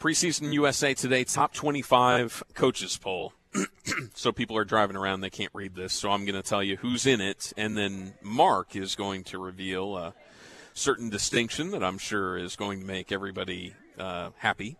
Preseason USA Today top 25 coaches poll. So people are driving around, they can't read this, so I'm going to tell you who's in it, and then Mark is going to reveal a certain distinction that I'm sure is going to make everybody happy.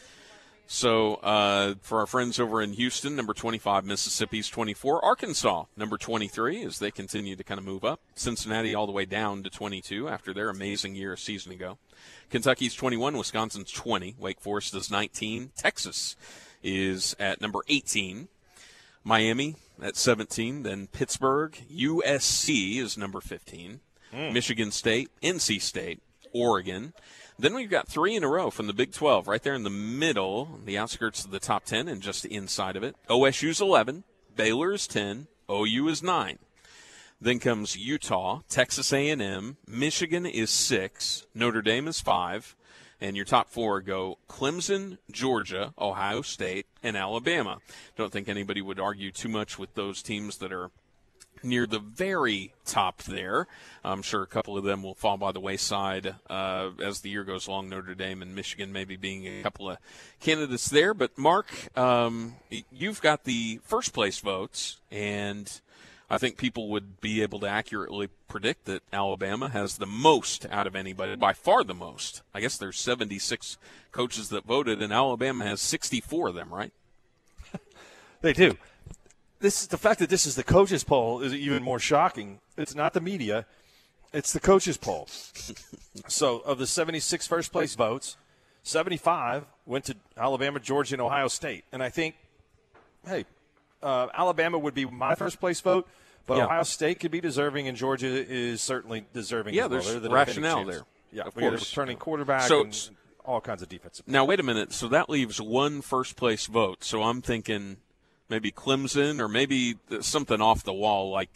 So for our friends over in Houston, number 25, Mississippi's 24. Arkansas, number 23, as they continue to kind of move up. Cincinnati all the way down to 22 after their amazing year a season ago. Kentucky's 21, Wisconsin's 20. Wake Forest is 19. Texas is at number 18. Miami at 17. Then Pittsburgh. USC is number 15. Michigan State, NC State, Oregon. Then we've got 3 in a row from the Big 12, right there in the middle, the outskirts of the top 10 and just inside of it. OSU's 11, Baylor is 10, OU is 9. Then comes Utah, Texas A&M, Michigan is 6, Notre Dame is 5, and your top 4 go Clemson, Georgia, Ohio State, and Alabama. Don't think anybody would argue too much with those teams that are near the very top there. I'm sure a couple of them will fall by the wayside as the year goes along, Notre Dame and Michigan maybe being a couple of candidates there. But, Mark, you've got the first-place votes, and I think people would be able to accurately predict that Alabama has the most out of anybody, by far the most. I guess there's 76 coaches that voted, and Alabama has 64 of them, right? They do. The fact that this is the coaches poll is even more shocking. It's not the media. It's the coaches poll. So of the 76 first-place votes, 75 went to Alabama, Georgia, and Ohio State. And I think, hey, Alabama would be my first-place vote, but Ohio State could be deserving, and Georgia is certainly deserving. Yeah, there's rationale there. Yeah, of we got a course. returning quarterback and all kinds of defensive. Now, wait a minute. So that leaves one first-place vote. So I'm thinking – maybe Clemson, or maybe something off the wall like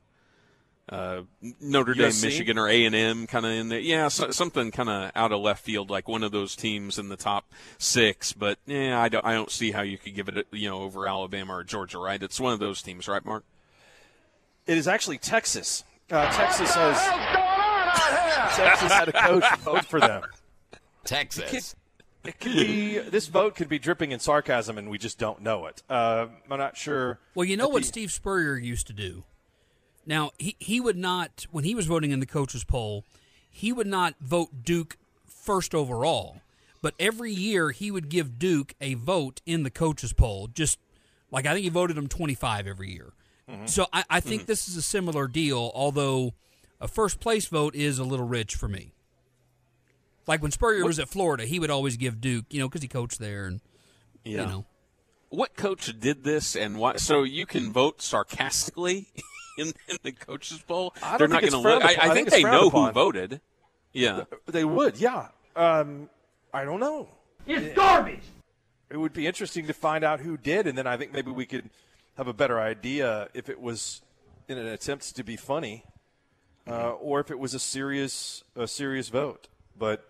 Notre Dame, Michigan, or A&M kind of in there. Yeah, something kind of out of left field, like one of those teams in the top 6. But I don't see how you could give it, over Alabama or Georgia, right? It's one of those teams, right, Mark? It is actually Texas. Texas had a coach vote for them. Texas. It could be, this vote could be dripping in sarcasm, and we just don't know it. I'm not sure. Well, you know what Steve Spurrier used to do? Now, he would not, when he was voting in the coaches poll, he would not vote Duke first overall. But every year he would give Duke a vote in the coaches poll. Just like I think he voted him 25 every year. Mm-hmm. So I think this is a similar deal, although a first-place vote is a little rich for me. Like when Spurrier was at Florida, he would always give Duke, because he coached there. And, What coach did this and why? So you can vote sarcastically in the coaches poll? They're not going to look. I think they know who voted. Yeah. They would, yeah. I don't know. It's garbage. It would be interesting to find out who did, and then I think maybe we could have a better idea if it was in an attempt to be funny or if it was a serious vote. But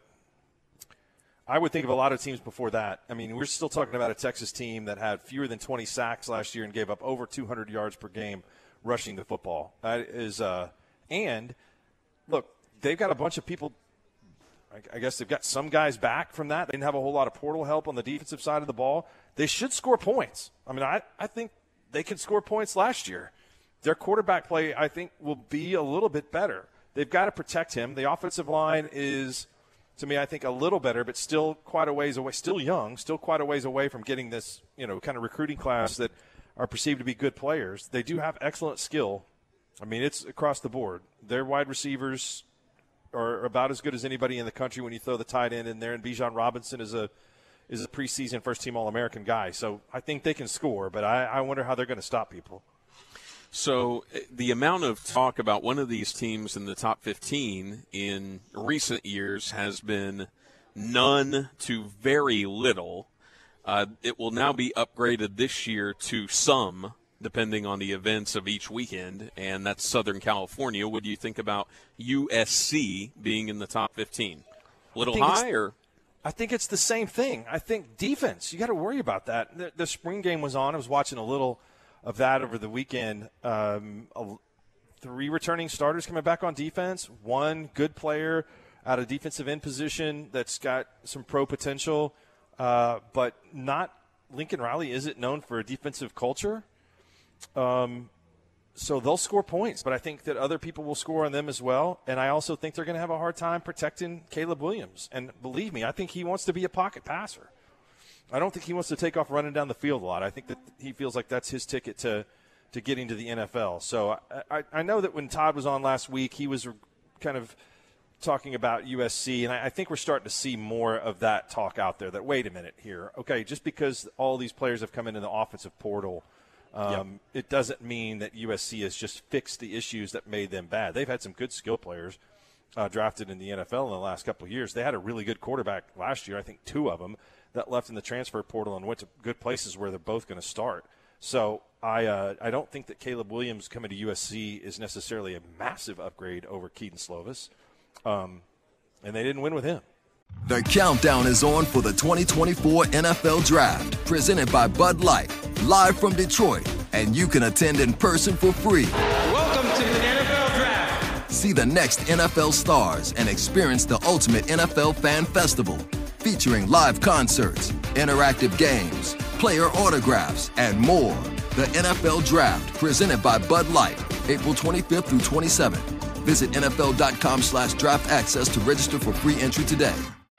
I would think of a lot of teams before that. I mean, we're still talking about a Texas team that had fewer than 20 sacks last year and gave up over 200 yards per game rushing the football. That is, and look, they've got a bunch of people. I guess they've got some guys back from that. They didn't have a whole lot of portal help on the defensive side of the ball. They should score points. I mean, I think they could score points last year. Their quarterback play, I think, will be a little bit better. They've got to protect him. The offensive line is, to me, I think a little better, but still quite a ways away, still young, still quite a ways away from getting this, kind of recruiting class that are perceived to be good players. They do have excellent skill. I mean, it's across the board. Their wide receivers are about as good as anybody in the country when you throw the tight end in there, and Bijan Robinson is a preseason first-team All-American guy. So I think they can score, but I wonder how they're going to stop people. So the amount of talk about one of these teams in the top 15 in recent years has been none to very little. It will now be upgraded this year to some, depending on the events of each weekend, and that's Southern California. What do you think about USC being in the top 15? A little high, or? I think it's the same thing. I think defense, you got to worry about that. The spring game was on. I was watching a little of that over the weekend. 3 returning starters coming back on defense, 1 good player out of defensive end position that's got some pro potential. but not Lincoln Riley isn't known for a defensive culture. So they'll score points, but I think that other people will score on them as well. And I also think they're going to have a hard time protecting Caleb Williams. And believe me, I think he wants to be a pocket passer. I don't think he wants to take off running down the field a lot. I think that he feels like that's his ticket to getting to the NFL. So I know that when Todd was on last week, he was kind of talking about USC, and I think we're starting to see more of that talk out there that, wait a minute here. Okay, just because all these players have come into the offensive portal, it doesn't mean that USC has just fixed the issues that made them bad. They've had some good skill players drafted in the NFL in the last couple of years. They had a really good quarterback last year, I think 2 of them, that left in the transfer portal and went to good places where they're both going to start. So I don't think that Caleb Williams coming to USC is necessarily a massive upgrade over Keaton Slovis. And they didn't win with him. The countdown is on for the 2024 NFL Draft, presented by Bud Light, live from Detroit, and you can attend in person for free. Welcome to the NFL Draft. See the next NFL stars and experience the ultimate NFL fan festival, featuring live concerts, interactive games, player autographs, and more. The NFL Draft, presented by Bud Light, April 25th through 27th. Visit NFL.com/draft access to register for free entry today.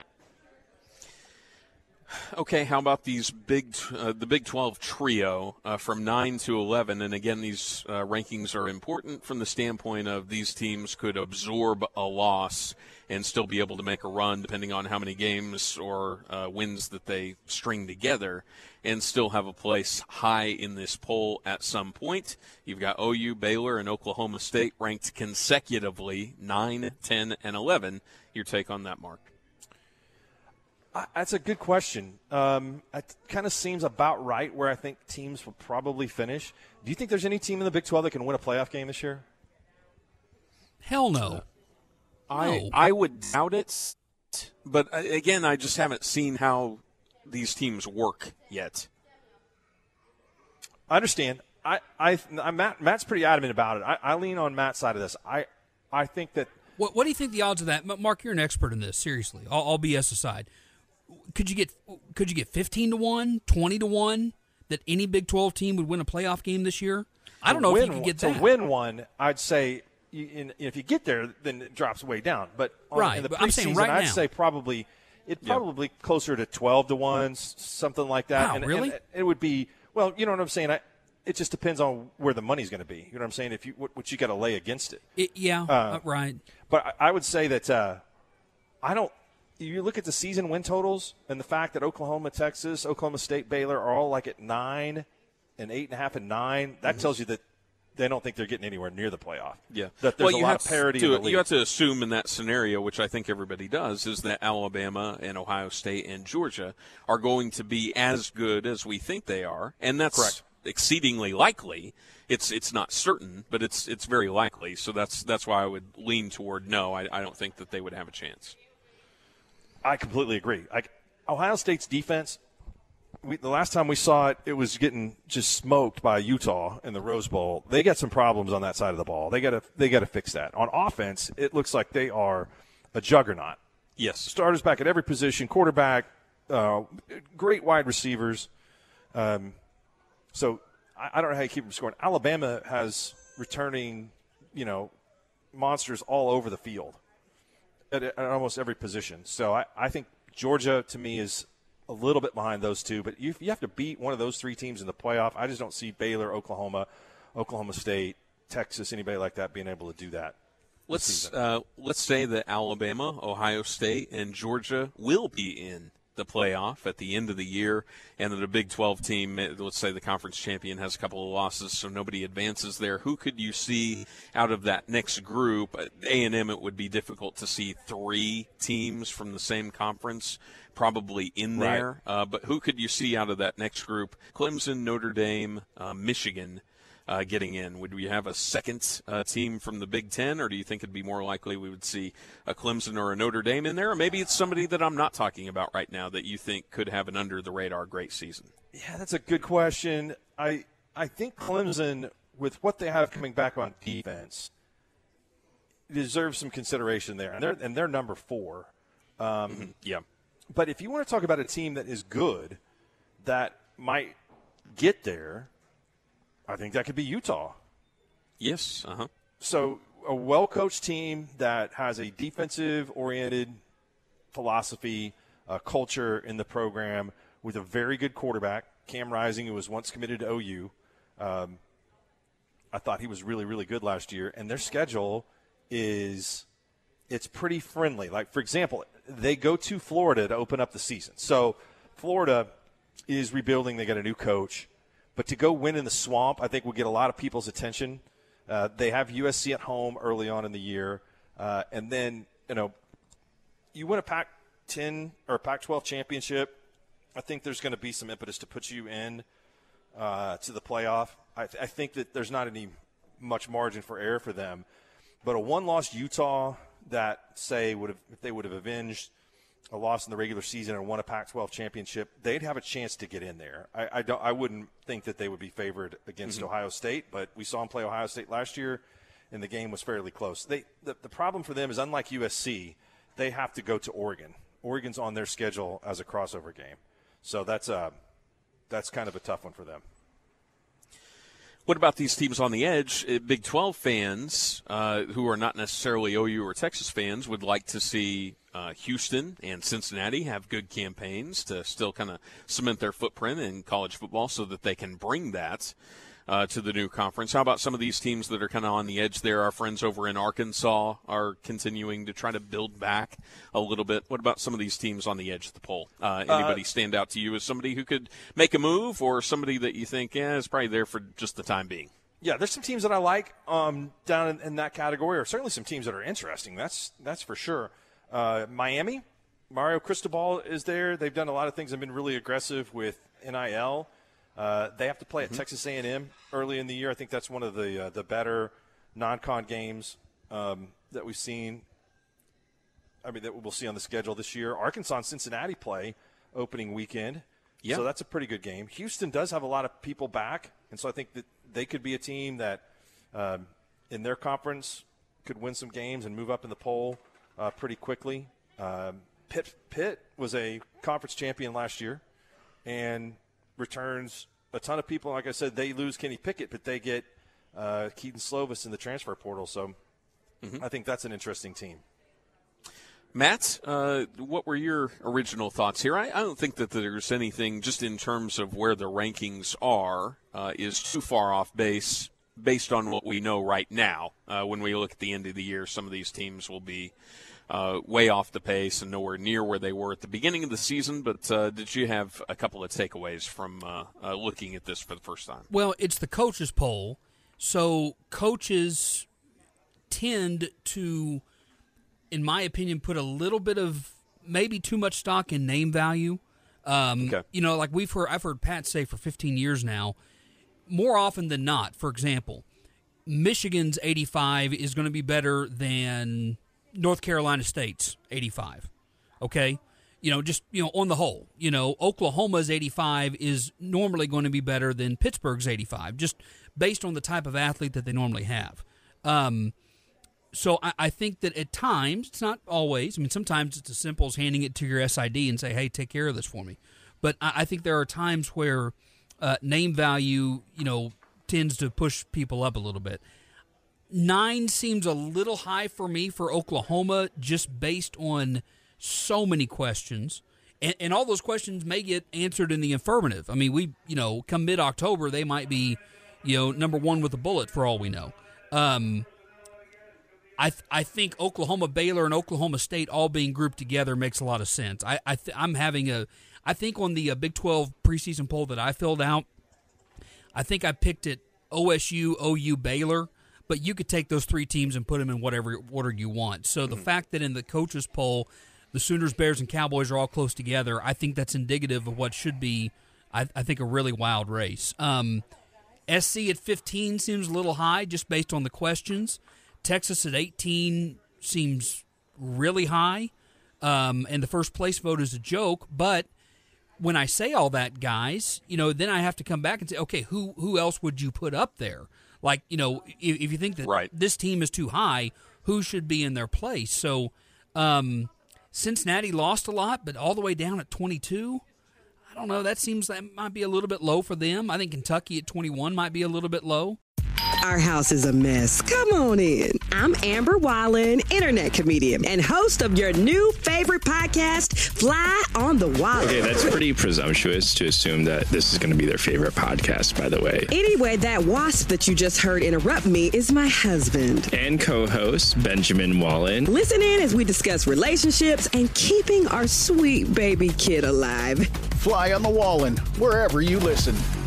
Okay, how about these the Big 12 trio from 9 to 11? And again, these rankings are important from the standpoint of these teams could absorb a loss and still be able to make a run, depending on how many games or wins that they string together, and still have a place high in this poll at some point. You've got OU, Baylor, and Oklahoma State ranked consecutively 9, 10, and 11. Your take on that, Mark? That's a good question. It kind of seems about right where I think teams will probably finish. Do you think there's any team in the Big 12 that can win a playoff game this year? Hell no. I would doubt it, but again, I just haven't seen how these teams work yet. I understand. Matt's pretty adamant about it. I lean on Matt's side of this. I think that. What do you think the odds of that? Mark, you're an expert in this. Seriously, all BS aside, could you get 15 to 1, 20 to 1 that any Big 12 team would win a playoff game this year? I don't know if you could get that. To win one, I'd say. If you get there, then it drops way down. But in the preseason, I'd say probably closer to 12 to 1, something like that. Wow, really? And it would be, well, you know what I'm saying? It just depends on where the money's going to be. You know what I'm saying? If what you got to lay against it. Right. But I would say that you look at the season win totals and the fact that Oklahoma, Texas, Oklahoma State, Baylor are all like at 9 and 8.5 and 9. That tells you that they don't think they're getting anywhere near the playoff. Yeah. That there's a lot of parity in the league. You have to assume in that scenario, which I think everybody does, is that Alabama and Ohio State and Georgia are going to be as good as we think they are. And that's correct. Exceedingly likely. It's not certain, but it's very likely. So that's why I would lean toward no. I don't think that they would have a chance. I completely agree. Ohio State's defense, the last time we saw it, it was getting just smoked by Utah in the Rose Bowl. They got some problems on that side of the ball. They got to fix that. On offense, it looks like they are a juggernaut. Yes, starters back at every position, quarterback, great wide receivers. So I don't know how you keep them scoring. Alabama has returning, monsters all over the field at almost every position. So I think Georgia, to me, is a little bit behind those two, but you have to beat one of those 3 teams in the playoff. I just don't see Baylor, Oklahoma State, Texas, anybody like that being able to do that. Let's say that Alabama, Ohio State, and Georgia will be in the playoff at the end of the year, and that a Big 12 team, let's say the conference champion, has a couple of losses, so nobody advances there. Who could you see out of that next group? A&M, it would be difficult to see 3 teams from the same conference probably in there. Right. But who could you see out of that next group? Clemson, Notre Dame, Michigan getting in. Would we have a second team from the Big Ten, or do you think it'd be more likely we would see a Clemson or a Notre Dame in there? Or maybe it's somebody that I'm not talking about right now that you think could have an under-the-radar great season. Yeah, that's a good question. I think Clemson, with what they have coming back on defense, deserves some consideration there. And they're number 4. Yeah. But if you want to talk about a team that is good that might get there, I think that could be Utah. Yes. Uh-huh. So a well-coached team that has a defensive-oriented philosophy, culture in the program with a very good quarterback, Cam Rising, who was once committed to OU. I thought he was really, really good last year. And their schedule it's pretty friendly. Like, for example, they go to Florida to open up the season. So Florida is rebuilding. They got a new coach. But to go win in the Swamp, I think will get a lot of people's attention. They have USC at home early on in the year. And then, you win a Pac-10 or Pac-12 championship, I think there's going to be some impetus to put you in to the playoff. I think that there's not any much margin for error for them. But a one-loss Utah that, say, if they would have avenged a loss in the regular season and won a Pac-12 championship, they'd have a chance to get in there. I wouldn't think that they would be favored against Ohio State, but we saw them play Ohio State last year, and the game was fairly close. The problem for them is, unlike USC, they have to go to Oregon. Oregon's on their schedule as a crossover game. So that's kind of a tough one for them. What about these teams on the edge? Big 12 fans who are not necessarily OU or Texas fans would like to see Houston and Cincinnati have good campaigns to still kind of cement their footprint in college football so that they can bring that to the new conference. How about some of these teams that are kind of on the edge there? Our friends over in Arkansas are continuing to try to build back a little bit. What about some of these teams on the edge of the poll? Anybody stand out to you as somebody who could make a move, or somebody that you think, is probably there for just the time being? Yeah, there's some teams that I like down in that category, or certainly some teams that are interesting. That's for sure. Miami, Mario Cristobal is there. They've done a lot of things and been really aggressive with NIL. They have to play at Texas A&M early in the year. I think that's one of the better non-con games that we've seen. I mean, that we'll see on the schedule this year. Arkansas and Cincinnati play opening weekend. Yeah. So that's a pretty good game. Houston does have a lot of people back, and so I think that they could be a team that in their conference could win some games and move up in the poll pretty quickly. Pitt was a conference champion last year and returns a ton of people. Like I said, they lose Kenny Pickett, but they get Keaton Slovis in the transfer portal. So I think that's an interesting team. Matt, what were your original thoughts here? I don't think that there's anything just in terms of where the rankings are is too far off base based on what we know right now. When we look at the end of the year, some of these teams will be way off the pace and nowhere near where they were at the beginning of the season. But did you have a couple of takeaways from looking at this for the first time? Well, it's the coaches poll, so coaches tend to, in my opinion, put a little bit of maybe too much stock in name value. Okay. Like I've heard Pat say for 15 years now, more often than not, for example, Michigan's 85 is going to be better than North Carolina State's 85. Okay? On the whole. Oklahoma's 85 is normally going to be better than Pittsburgh's 85, just based on the type of athlete that they normally have. So I think that at times, it's not always, sometimes it's as simple as handing it to your SID and say, hey, take care of this for me. But I think there are times where name value, tends to push people up a little bit. 9 seems a little high for me for Oklahoma, just based on so many questions. And all those questions may get answered in the affirmative. Come mid-October, they might be, number one with a bullet for all we know. I think Oklahoma, Baylor, and Oklahoma State all being grouped together makes a lot of sense. I think on the Big 12 preseason poll that I filled out, I think I picked it OSU, OU, Baylor, but you could take those three teams and put them in whatever order you want. So the fact that in the coaches poll, the Sooners, Bears, and Cowboys are all close together, I think that's indicative of what should be, I think, a really wild race. SC at 15 seems a little high just based on the questions. Texas at 18 seems really high, and the first place vote is a joke. But when I say all that, guys, then I have to come back and say, okay, who else would you put up there? Like, if you think that this team is too high, who should be in their place? So Cincinnati lost a lot, but all the way down at 22. I don't know. That might be a little bit low for them. I think Kentucky at 21 might be a little bit low. Our house is a mess. Come on in. I'm Amber Wallen, internet comedian and host of your new favorite podcast, Fly on the Wall. Okay, that's pretty presumptuous to assume that this is going to be their favorite podcast, by the way. Anyway, that wasp that you just heard interrupt me is my husband. And co-host, Benjamin Wallen. Listen in as we discuss relationships and keeping our sweet baby kid alive. Fly on the Wallen, wherever you listen.